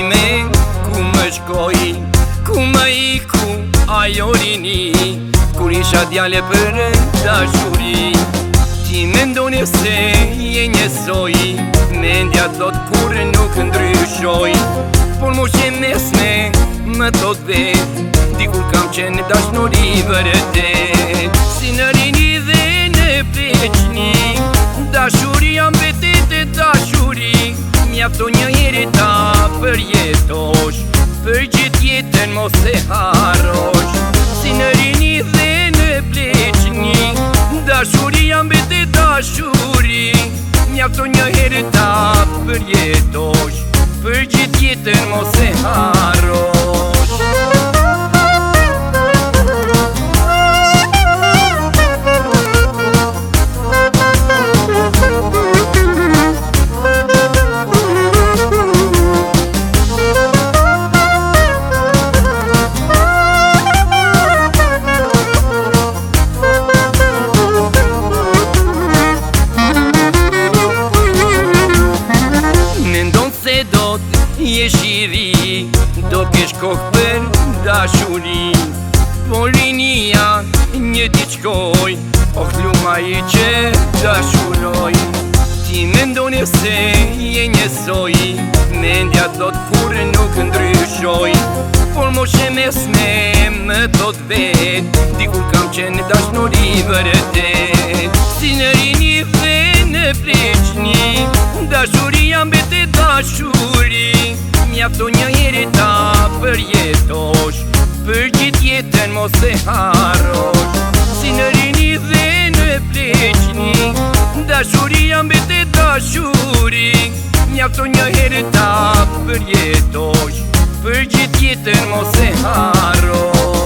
time, ku më shkoj, ku më iku ajo rini, kur isha djale për dashuri. Ti mendoni se je njësoj, mendja thot kur nuk ndryshoj, por mu që mesme më thot vet, dikur kam qenë dashnori vërtet. Si në rini dhe në pleqni, dashuri jam vetet e dashuri, mjafto një heri ta përjetosh, për gjithë jetën mos e harrosh. Si në rini dhe në pleqni, dashuri jam vetet dashuri, mjafto një heri ta përjetosh, për gjithë jetën mos e harrosh. Je shiri, do kesh kohë për dashuri, po rinia një diçkoj, luma i që dashuroj. Ti mendoni se je njësoj, mendja thot kur nuk ndryshoj, por moshe mesme më thot vet, dikur kam qenë dashnori vërtet. Si në rini dhe në pleqni, dashuri jam vetet dashuri, mjafto një heri ta përjetosh, për gjithë jetën mos e harrosh. Si në rini dhe në pleqni, dashuri jam vetet dashuri, mjafto një heri ta përjetosh, për gjithë jetën mos e harrosh.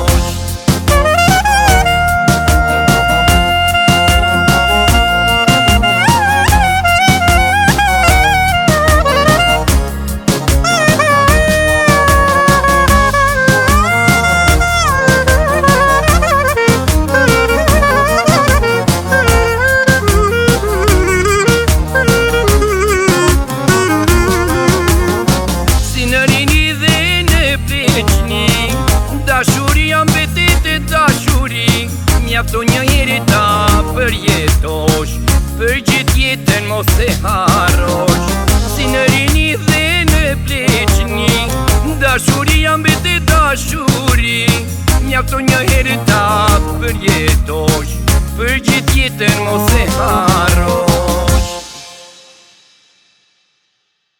Dashuri jam vetet e dashuri, mjafto një heri ta përjetosh, për gjithë jetën mos e harrosh. Si në rini dhe në pleqni, dashuri jam vetet dashuri, mjafto një heri ta përjetosh, për gjithë jetën mos e harrosh.